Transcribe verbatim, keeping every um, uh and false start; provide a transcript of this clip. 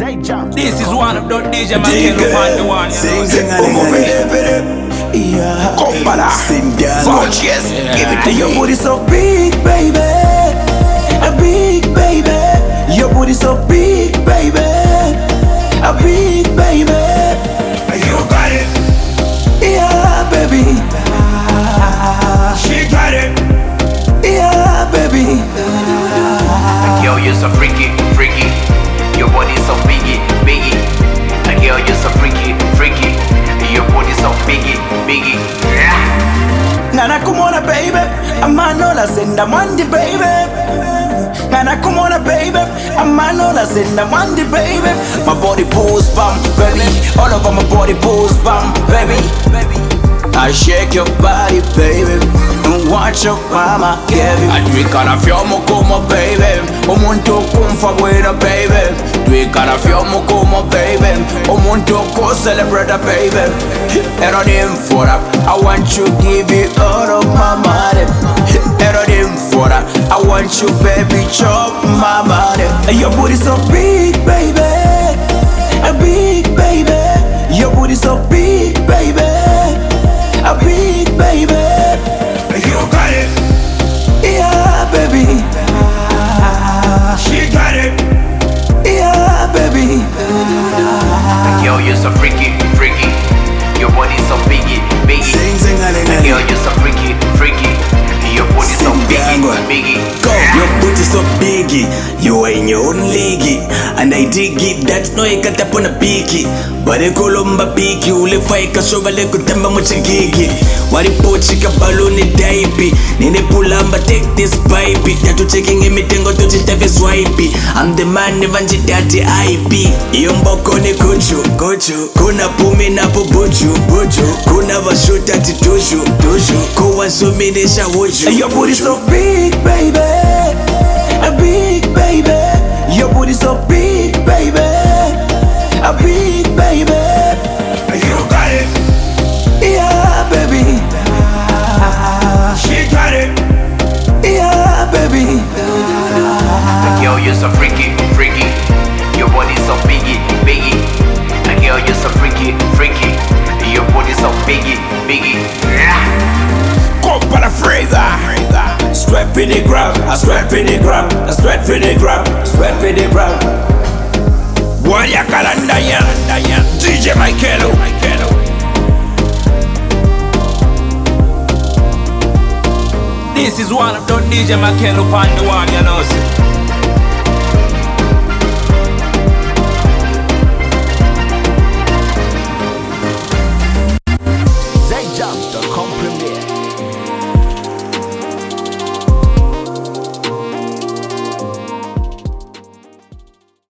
Zay jump. This is one of the D J Makelo on the one. Sing, sing, yeah. Compara. Sing, girl. Fortunes. Give it to Your me. booty so big, baby. A big baby. Your booty so big, baby. A big baby. You got it. Yeah, baby. She got it. Yeah, baby. Girl, you're so freaky, freaky. Your body so biggie, biggie. And girl, you're so freaky, freaky. Your body so biggie, biggie. Yeah. Nana, come on, baby. I'm on all I send a Monday, baby. Nana, come on, baby. I'm on all I send a Monday, baby. My body pulls bum, baby. All over my body pulls bum, baby. I shake your body, baby. And watch your mama, Kevin. I drink on a fiume come baby. Omuntu kumfa bwera baby. Drink on a fiume come baby. Omuntu ko celebrate baby. Ero dim for that. I want you give it all of my money. Ero dim for that. I want you baby chop my money. Your booty so big, baby. A big baby. Your booty so big, baby. A big baby. You got it. Yeah, baby. She got it. Yeah, baby. Girl, you're so freaky, freaky. Your body so biggie, biggie. Sing, sing, And girl, you're so freaky, freaky. Your body so Sing, biggie, girl. biggie. Go. Your booty so biggie, you are in your own league. And I dig it, that's no I got up on a beaky. But I call on my beaky, who live like a shovel like a temba muchigigi. What if pochika balloon daipi? Nene pulamba take this pipe. That to checking in me tango to chitave swipey. I'm the man never jitati I P. Yombo kone kuchu, kuchu. Kuna pumi na bubuju, buju. Kuna vashu tati tuju, tuju. Kuwa suminisha wuju. Your booty so big, baby. A big baby. Your booty so big, baby. A big baby. You got it. Yeah, baby. She got it. Yeah, baby. Girl, you're so freaky, freaky. Your body so biggie, biggie. And girl, you're so freaky, freaky. Your body so biggie, biggie. Yeah. Compara Fraser. Strap in the grab, I strap in the grab, I strap in the grab, strap in the grab. Warrior Kalanda ya. D J Makelo. This is one of the D J Makelo on the one, you know.